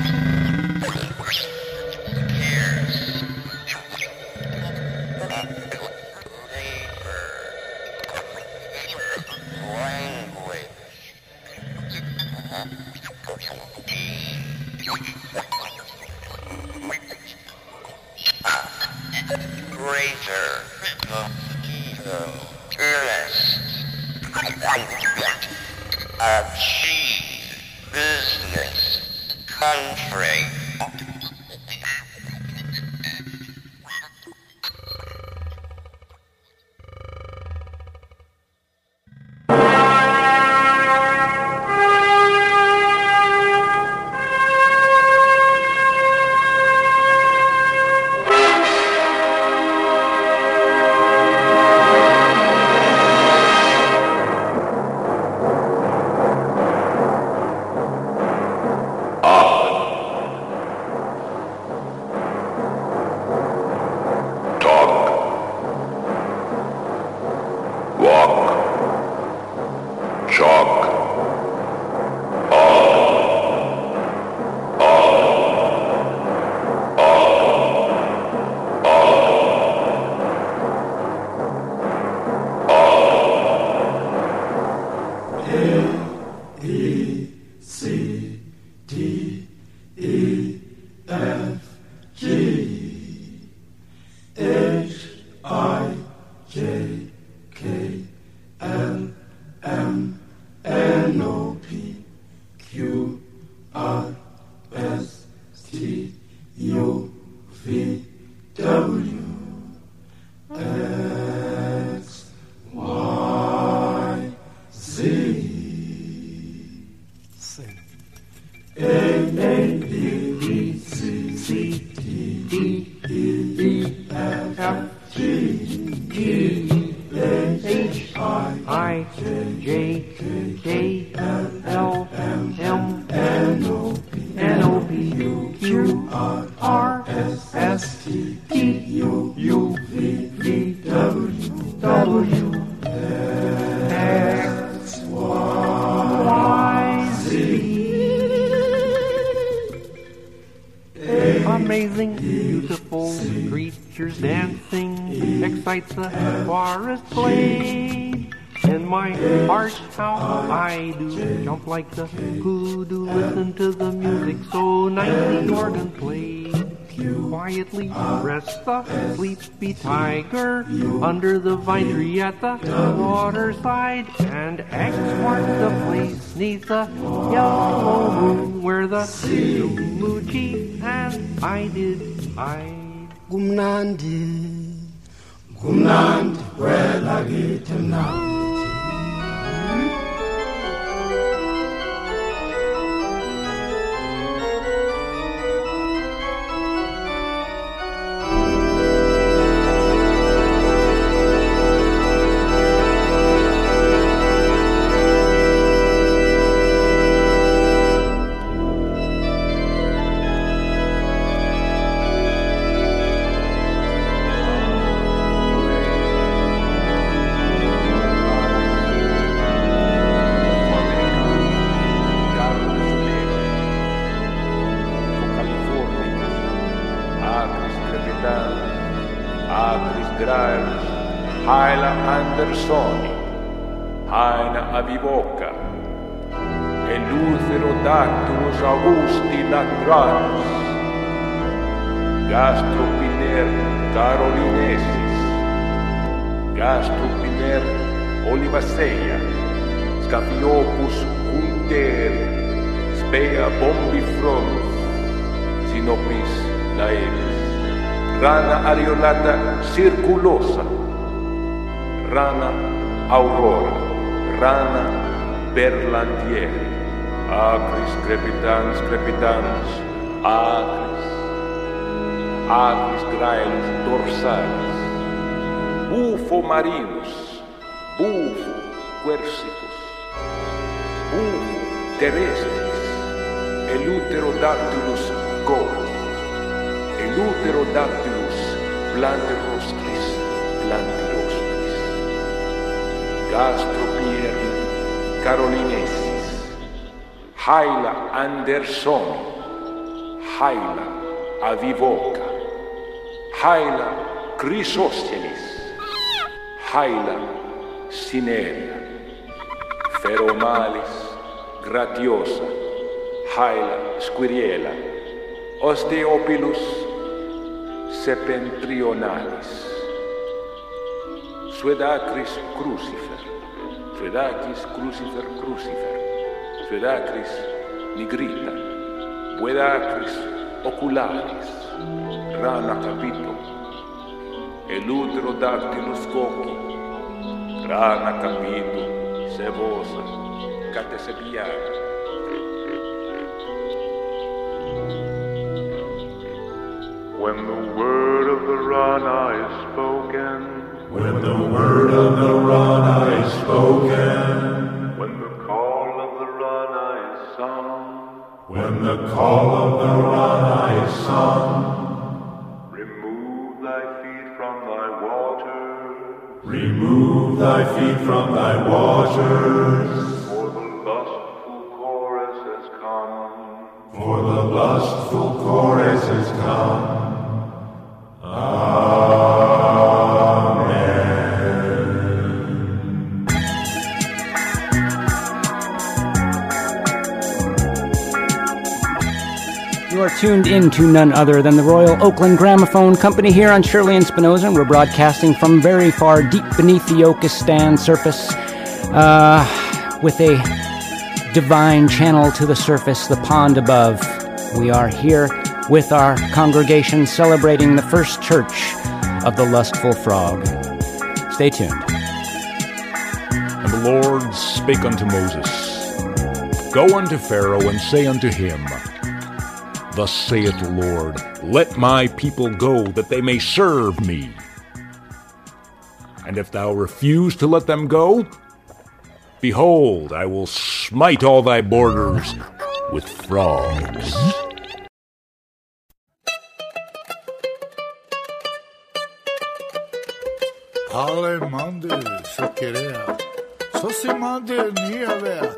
Greater mosquito tourist achieve business country. Amazing, beautiful creatures dancing excites the forest glade. In my heart, how I do jump like the hoodoo. Listen to the music so nice, the organ played. Quietly rests the sleepy tiger under the vine tree at the waterside, and X marks the place neath the yellow moon where the Zulu chief and I did hide. Gumnandi, Gumnandi, wela githi mnandi. Haila Andersoni, Haina Avivoca, Eleutherodactylus Augusti Latrans, Gastropiner carolinensis, Gastropiner olivaceae, Scapiopus hunteri, Spea bombifronus, Sinopis laevis, Rana arionata circulosa, Rana aurora, Rana berlandieri, Acris crepitans, crepitans, Acris graelis dorsalis, Bufo marinus, Bufo quersicus, Bufo terrestris, Eleutherodactylus gordi, Eleutherodactylus planterostris, plantirostris, Gastropier carolinensis, Haila Andersoni, Haila Avivoca, Haila Chrysostelis, Haila Cinerea, Feromalis Gratiosa, Haila Squiriela, Osteopilus Septentrionalis, Suedacris Crucifer, Suedacris Crucifer Crucifer, Suedacris Nigrita, Buedacris Ocularis, Rana Capito, Eludrodactylus Coqui, Rana Capito, Sevosa, Catesebiana. When the word of the Rana is spoken, when the word of the Rana is spoken, when the call of the Rana is sung, when the call of the Rana is sung, remove thy feet from thy waters, remove thy feet from thy waters, for the lustful chorus has come, for the lustful chorus has come. You are tuned in to none other than the Royal Oakland Gramophone Company here on Shirley and Spinoza, and we're broadcasting from very far deep beneath the Yokistan surface with a divine channel to the surface, the pond above. We are here with our congregation celebrating the first church of the Lustful Frog. Stay tuned. And the Lord spake unto Moses, Go unto Pharaoh and say unto him, Thus saith the Lord, Let my people go, that they may serve me. And if thou refuse to let them go, behold, I will smite all thy borders with frogs. Ale mande se querea, so se mande ni avea.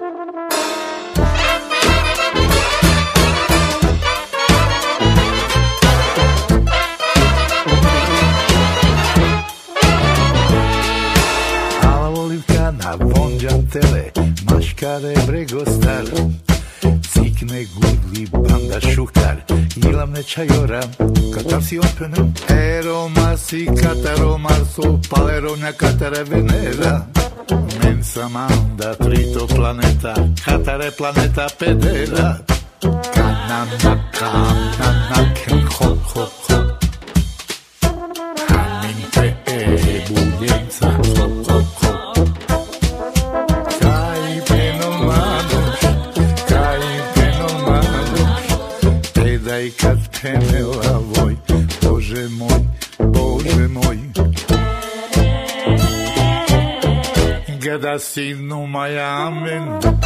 Na vonjantele, maškare bregostar, cikne gudli banda šukar, ilamne čajora, katarsi openu, eromasi kataromarso, paleronja katare venera, mensa manda trito planeta, katare planeta pedera, kanana, ken hop, hop, hop, haminte budjenca, hop, hop, hop. I kad penela voj, Bože moj, Bože moj. Gada sinu maja amen.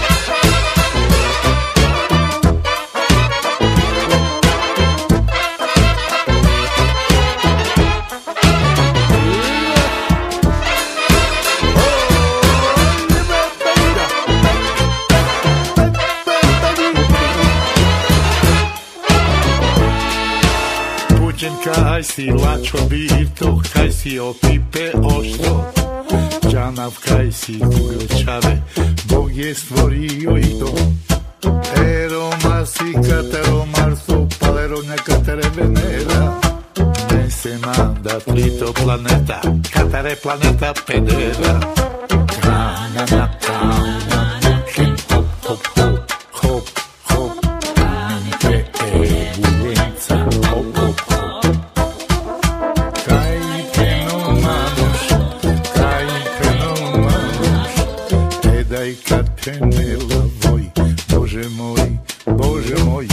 Kaj si lačo birto, kaj si opipe ošto, džanav kaj si kugočave, Bog je stvorio i to. Eromasi kateromarso, paleronja katere venera, ne se manda trito planeta, katare planeta pedera. Kanana, kanana, hip hop, hop, hop, hop, hop, minte bujenca, hop, hop, hop. I kad penela voj, Bože moj, Bože moj.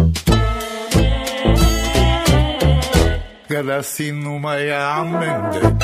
Kada sinu maja amende.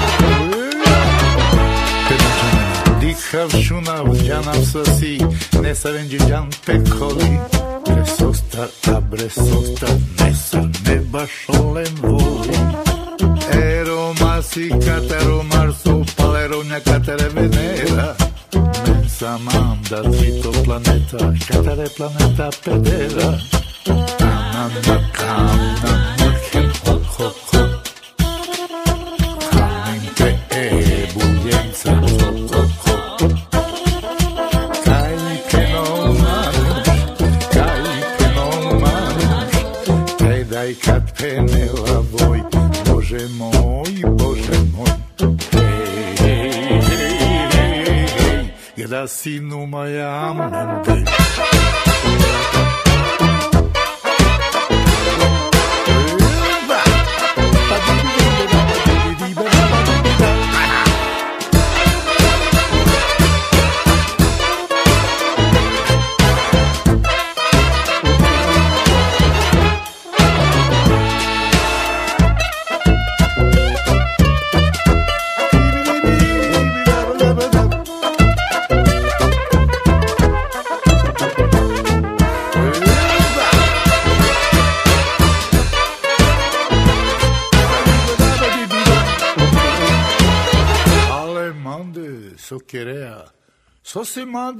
Šunav, džanav sasi, ne Sevengiante coli Presostar abresostar Nesar neba šolem voli Ero masi katero Marso Paleronja katere Venera Mensa manda trito planeta Katere planeta pedera Anana kamna Mrhem hok hok hok Kamente ebuljenca Hok hok hok Kad penela voj, Bože moj, hej, hej, hej, hej, gda si numaja mende. God,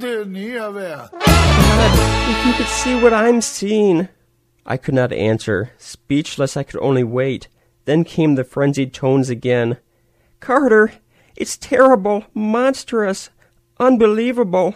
if you could see what I'm seeing. I could not answer. Speechless, I could only wait. Then came the frenzied tones again. Carter, it's terrible, monstrous, unbelievable.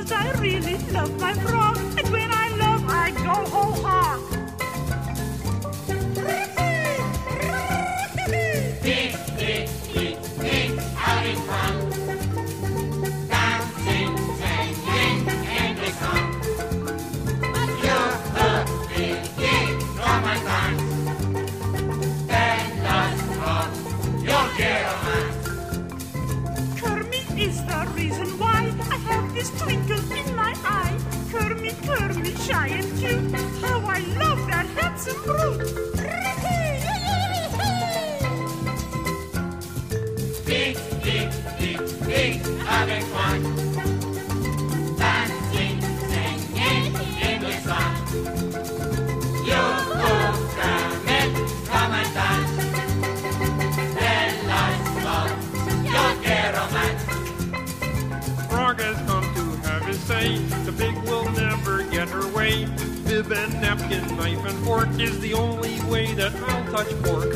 'cause I really love my frog. And when I love, I go whole hog. Beep, beep, beep, beep, having fun. Dancing, singing in the sun. You're the big drum and dance. Then lots of you'll get a man. Kermit is the reason why I have this twinkle in my eye. Kermit, Kermit, shy and cute. How I love that handsome brute. Beep, beep, beep, beep, having fun. Dancing, singing in the sun. You go, Kermit, come and dance. Then life's love, you'll get romance. Frog has come to have his say. The pig will never get her way. Bib and napkin, knife and fork is the only way that I'll touch pork.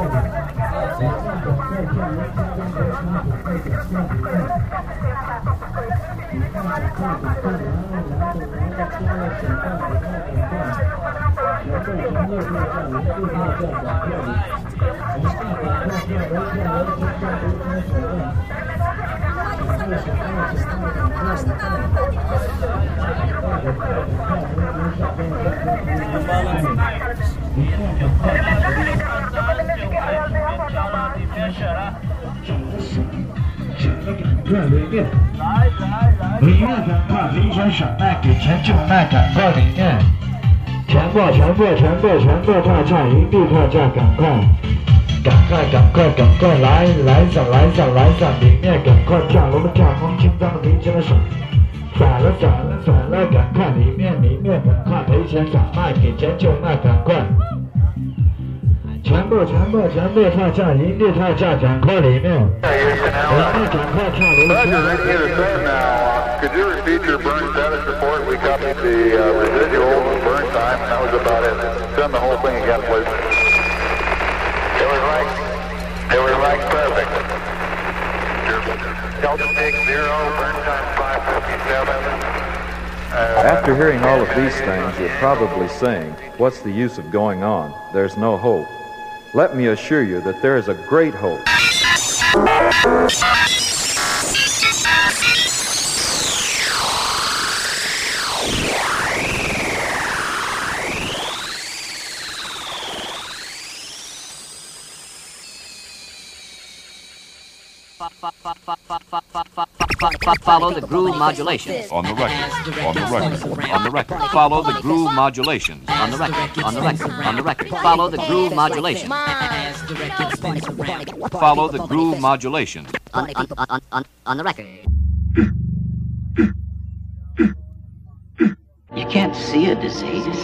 里面赶快离开小麦给钱就卖，赶快里面，全部特价，一律特价，赶快来上，里面赶快跳，我们跳空心脏的皮筋的手，甩了，赶快里面赶快赔钱小麦给钱就卖，赶快。全部特价，一律特价，赶快里面，赶快跳，我们跳。 Could you repeat your burn status report? We copied the residual burn time, and that was about it. Send the whole thing again, please. It was like perfect. Delta take 0, burn time 557. After hearing all of these things, you're probably saying, what's the use of going on? There's no hope. Let me assure you that there is a great hope. Follow the groove modulation. On the record. Follow the groove modulation. On the record. Follow the groove modulation. Follow the groove modulation. On the record. You can't see a disease.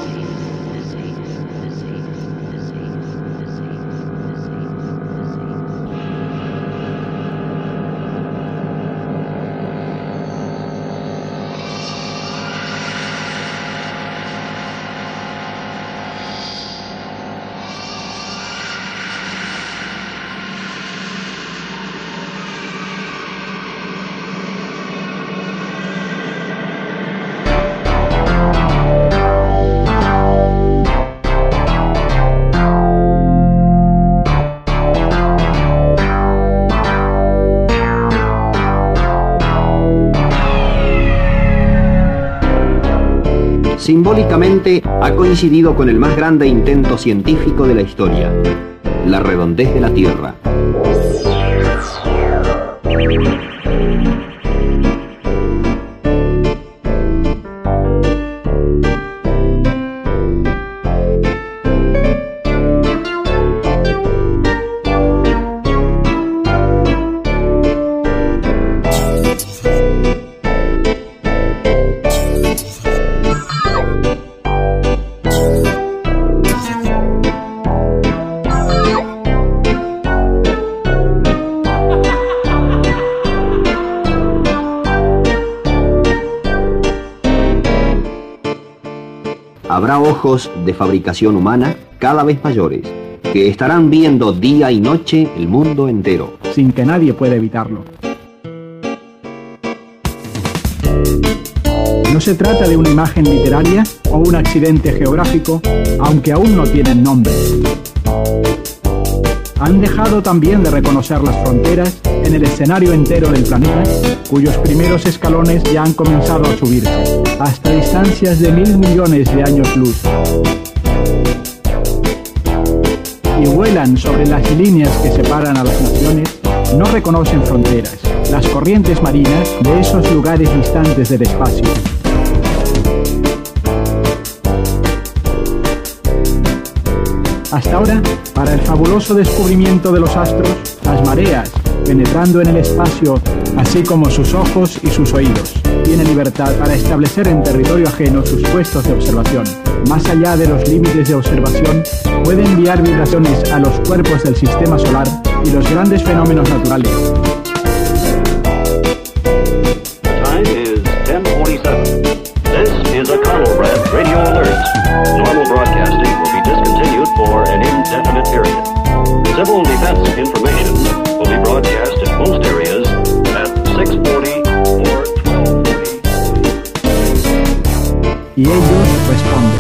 Simbólicamente ha coincidido con el más grande intento científico de la historia, la redondez de la Tierra. Habrá ojos de fabricación humana cada vez mayores, que estarán viendo día y noche el mundo entero. Sin que nadie pueda evitarlo. No se trata de una imagen literaria o un accidente geográfico, aunque aún no tienen nombre. Han dejado también de reconocer las fronteras en el escenario entero del planeta, cuyos primeros escalones ya han comenzado a subirse, hasta distancias de 1.000 millones de años luz. Y vuelan sobre las líneas que separan a las naciones, no reconocen fronteras, las corrientes marinas de esos lugares distantes del espacio. Hasta ahora, para el fabuloso descubrimiento de los astros, las mareas, penetrando en el espacio, así como sus ojos y sus oídos, tienen libertad para establecer en territorio ajeno sus puestos de observación. Más allá de los límites de observación, puede enviar vibraciones a los cuerpos del sistema solar y los grandes fenómenos naturales. The time is 10:47. This is a Conelrad radio alert. Normal broadcasting will be discontinued for an indefinite period. Defense information will be broadcast in most areas at 6:40 or 12:40. Y ellos responden.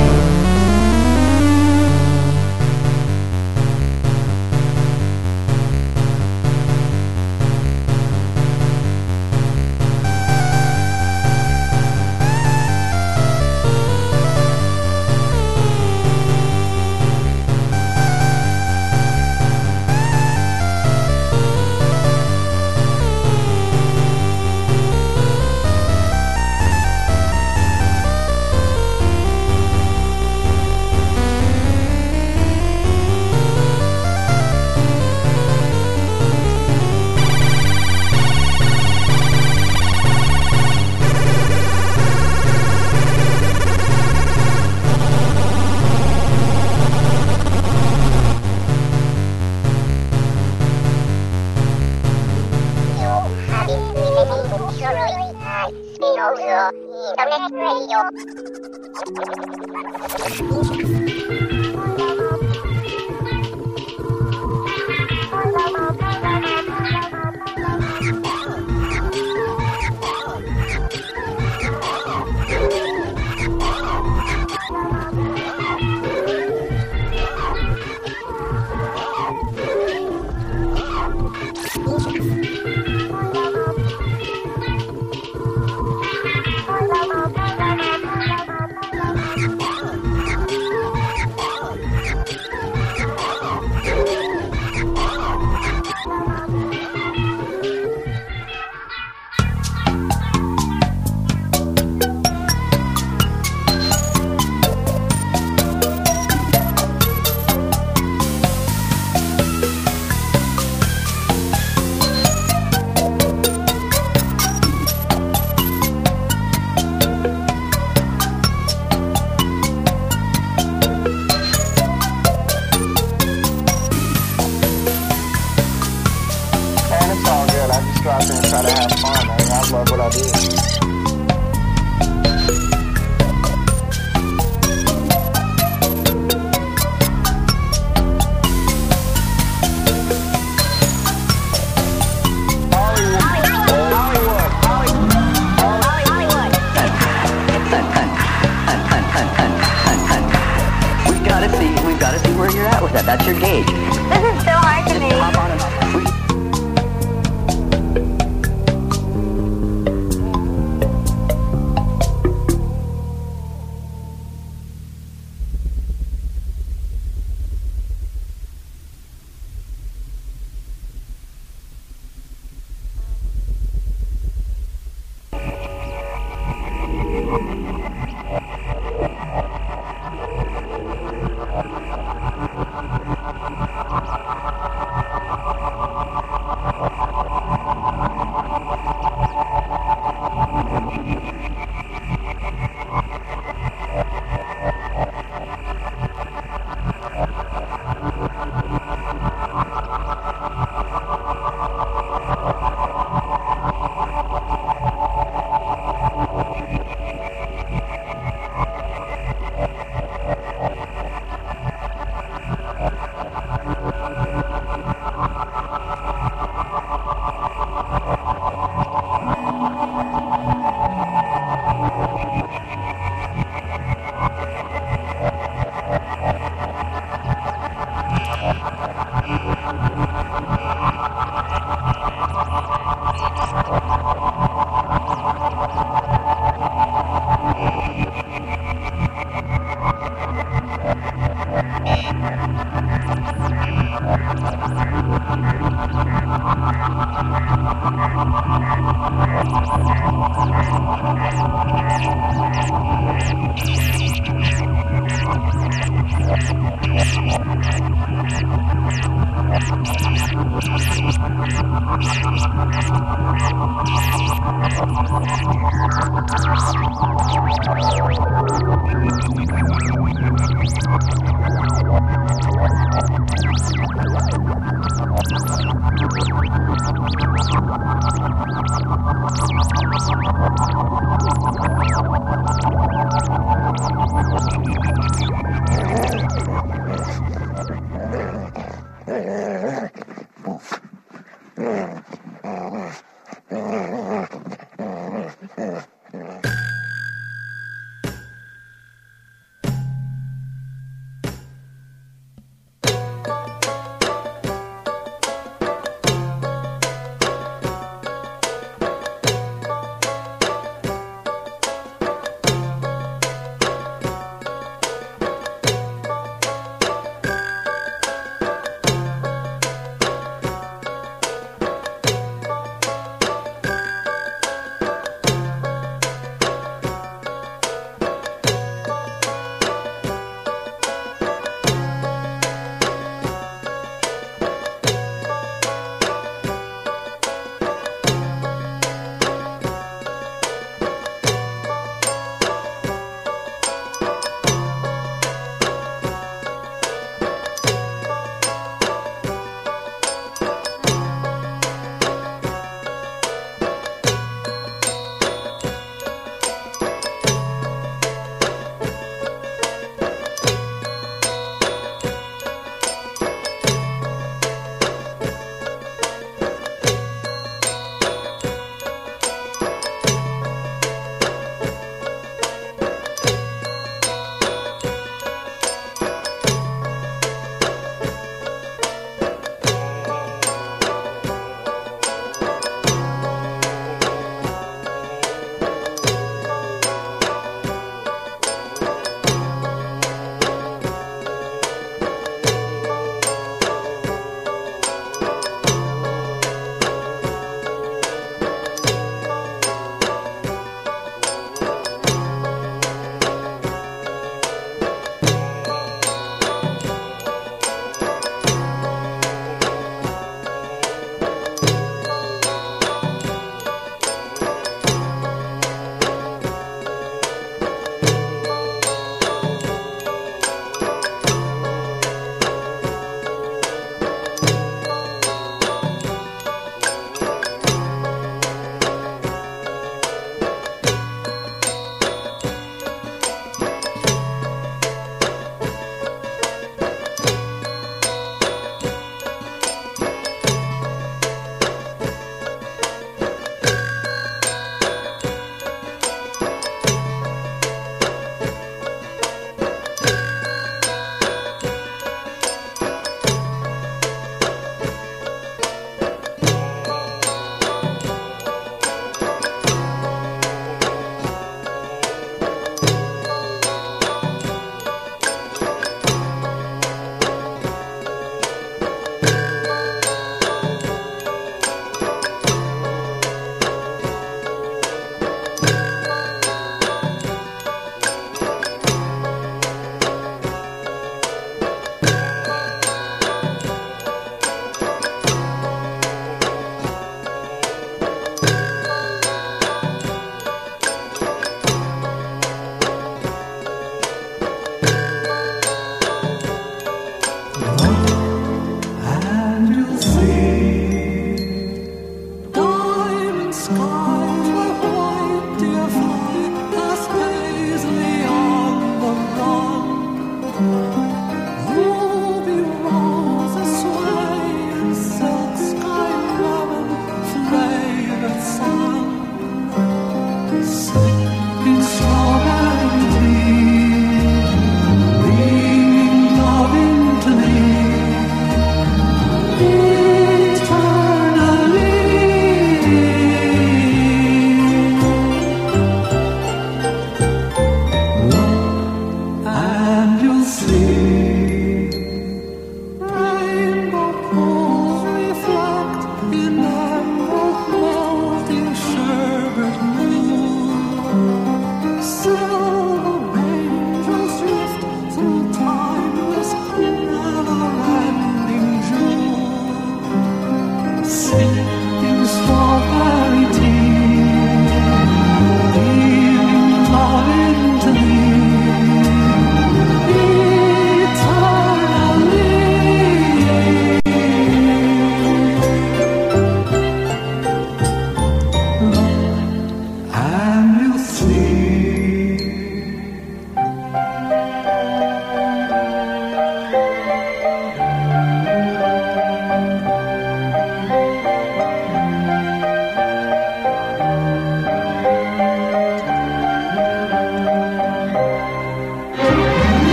We've got to see where you're at with that. That's your gauge. This is so hard to me. Hop on and hop off.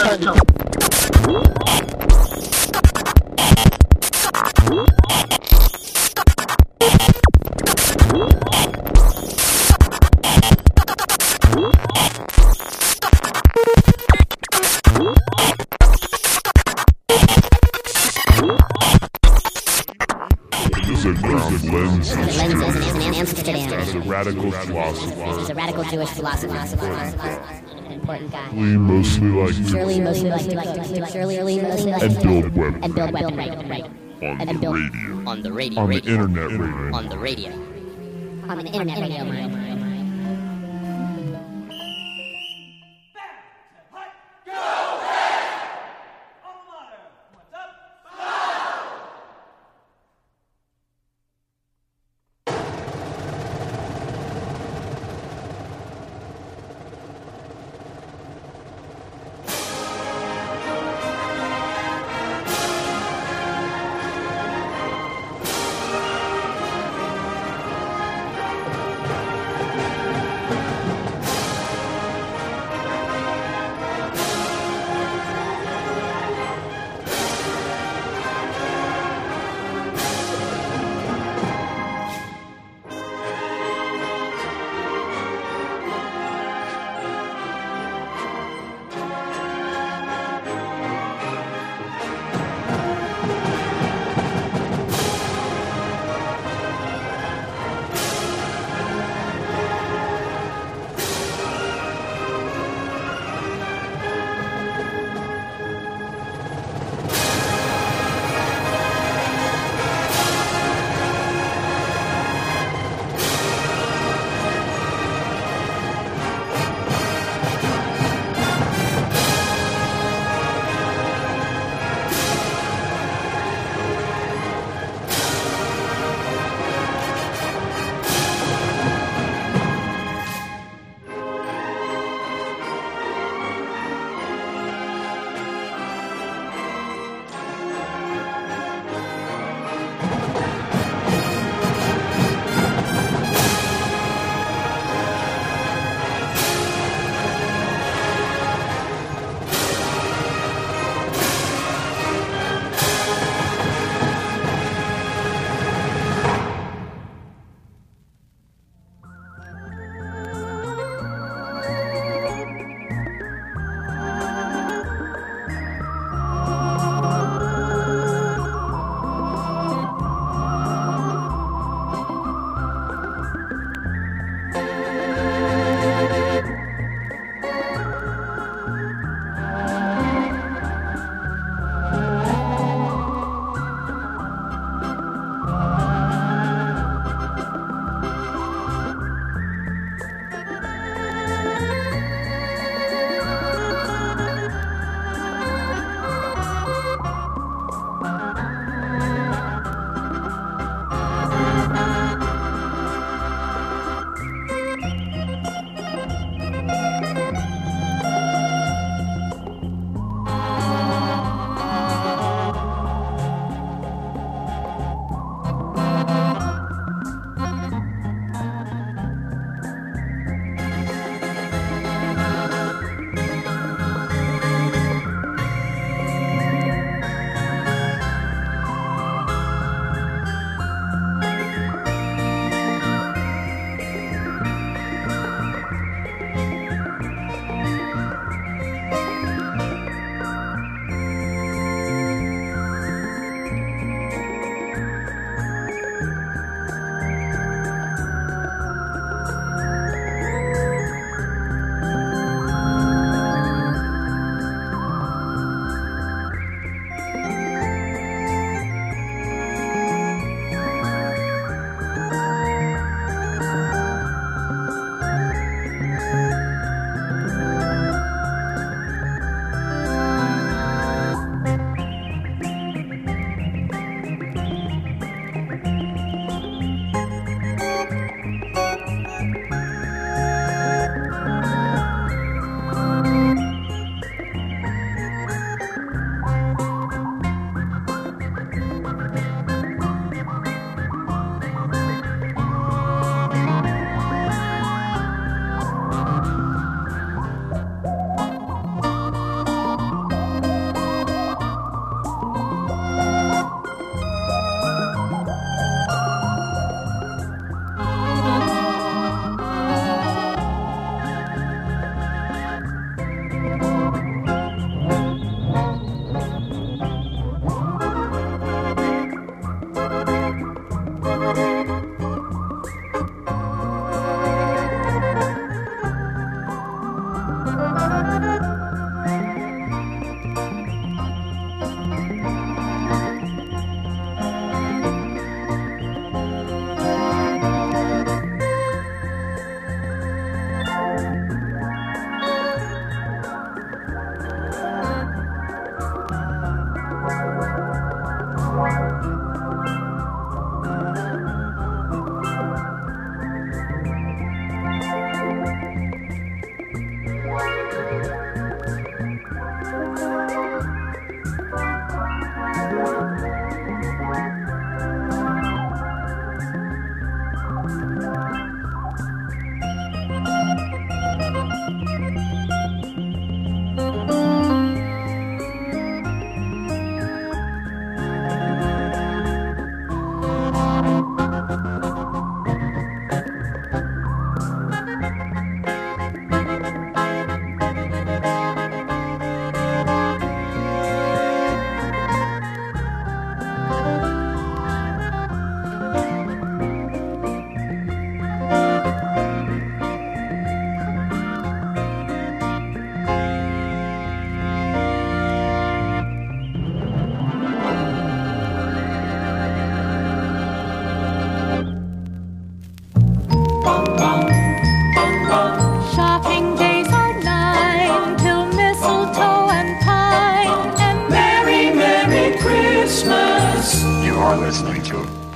As a radical philosopher. He's a radical Jewish philosopher. An important guy. We mostly like to Surely mostly like to and build web. And build web. Right. On the radio. On the radio. On the internet radio. On the radio. On the internet radio.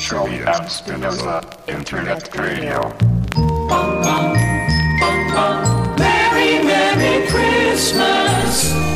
Shirley M. Spinoza, Internet Radio. Merry, Merry Christmas.